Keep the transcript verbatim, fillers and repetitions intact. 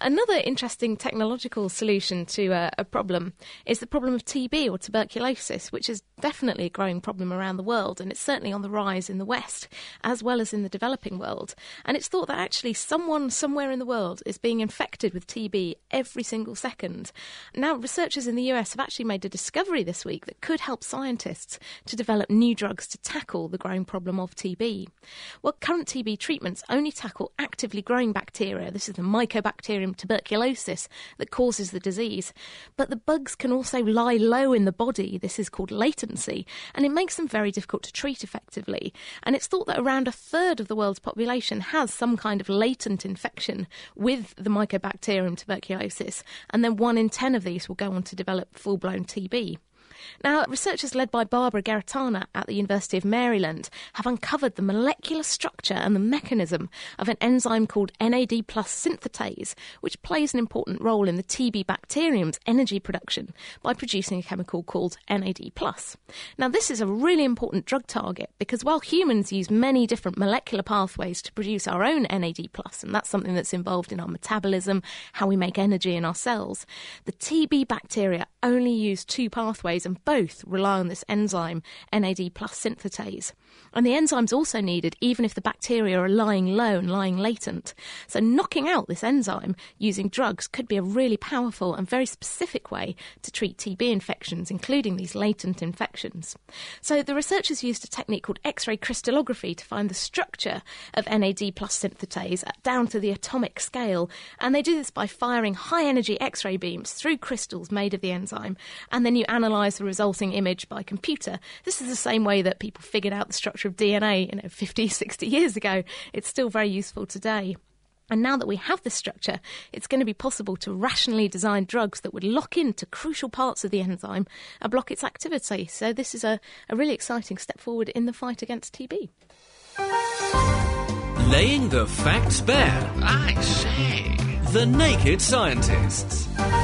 Another interesting technological solution to uh, a problem is the problem of T B or tuberculosis, which is definitely a growing problem around the world, and it's certainly on the rise in the West as well as in the developing world. And it's thought that actually someone somewhere in the world is being infected with T B every single second. Now, researchers in the U S have actually made a discovery this week that could help scientists to develop new drugs to tackle the growing problem of T B. Well, current T B treatments only tackle actively growing bacteria. This is the Mycobacterium tuberculosis that causes the disease. But the bugs can also lie low in the body. This is called latency, and it makes them very difficult to treat effectively. And it's thought that around a third of the world's population has some kind of latent infection with the Mycobacterium tuberculosis, and then one in ten of these will go on to develop full-blown T B. Now, researchers led by Barbara Garetana at the University of Maryland have uncovered the molecular structure and the mechanism of an enzyme called N A D plus synthetase, which plays an important role in the T B bacterium's energy production by producing a chemical called N A D plus. Now, this is a really important drug target because while humans use many different molecular pathways to produce our own N A D plus, and that's something that's involved in our metabolism, how we make energy in our cells, the T B bacteria only use two pathways, and both rely on this enzyme, N A D plus synthetase. And the enzyme's also needed even if the bacteria are lying low and lying latent. So knocking out this enzyme using drugs could be a really powerful and very specific way to treat T B infections, including these latent infections. So the researchers used a technique called X-ray crystallography to find the structure of N A D plus synthetase down to the atomic scale. And they do this by firing high-energy X-ray beams through crystals made of the enzyme, and then you analyse the resulting image by computer. This is the same way that people figured out the structure of D N A, you know, fifty, sixty years ago. It's still very useful today. And now that we have this structure, it's going to be possible to rationally design drugs that would lock into crucial parts of the enzyme and block its activity. So this is a, a really exciting step forward in the fight against T B. Laying the facts bare. I say. The Naked Scientists.